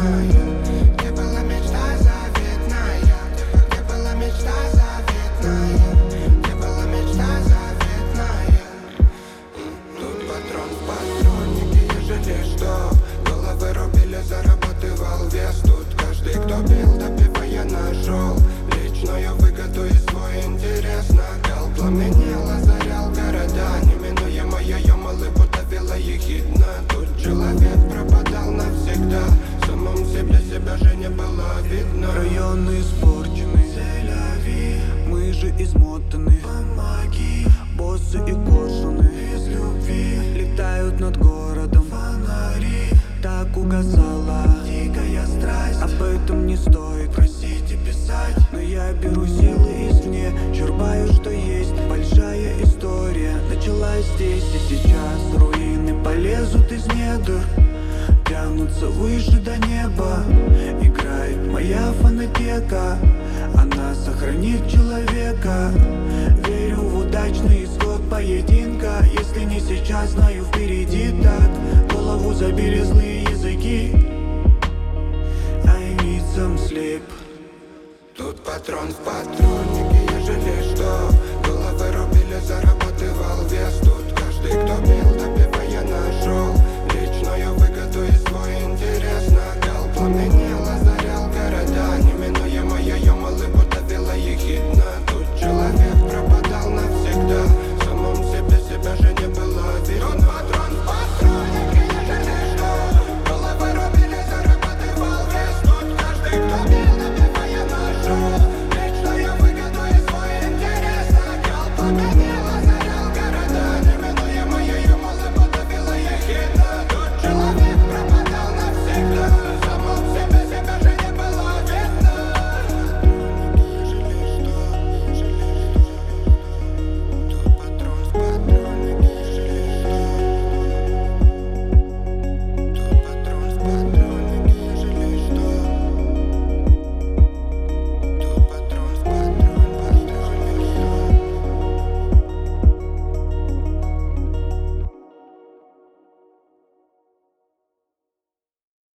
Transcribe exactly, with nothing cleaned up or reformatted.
заветная? Где была мечта заветная? Где была мечта заветная? Где была мечта заветная? Тут патрон в патроннике, ежели что. Головы рубили, зарабатывал вес. Тут каждый, кто бил, добивая нашел личную выгоду и свой интерес. Накал пламенел, озарял города. Неминуемая ямалы подавила ехидно. Тут человек пропадал навсегда. В самом себе себя же не было видно. Районы испорчены, мы же измотаны. Помоги, боссы и коршуны из любви летают над городом. Фонари, так угасала дикая страсть. Об этом не стоит просить и писать, но я беру силы извне, черпаю, что есть. Большая история началась здесь и сейчас. Руины полезут из недр, тянутся выше до неба. Играет моя фонотека, она сохранит человека. Верю в удачный исход поединка. Если не сейчас, знаю, впереди так. Голову забили злые